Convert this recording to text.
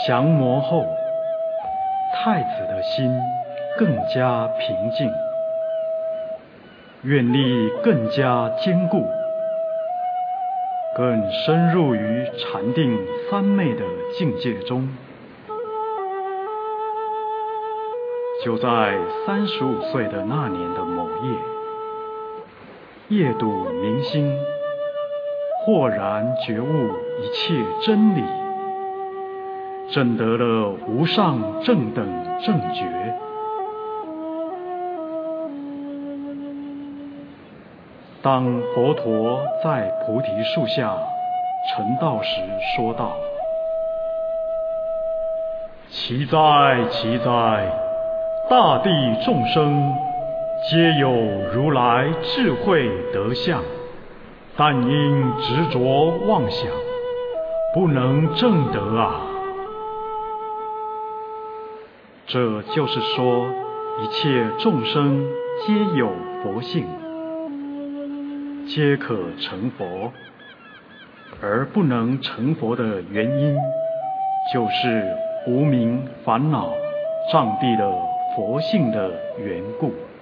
降魔后，太子的心更加平静，愿力更加坚固，更深入于禅定三昧的境界中。就在35岁的那年的某夜，夜睹明星，豁然觉悟一切真理，证得了无上正等正觉。当佛陀在菩提树下成道时说道：奇哉奇哉，大地众生皆有如来智慧德相，但因执着妄想，不能证得啊。这就是说，一切众生皆有佛性，皆可成佛，而不能成佛的原因，就是无明烦恼障蔽了佛性的缘故。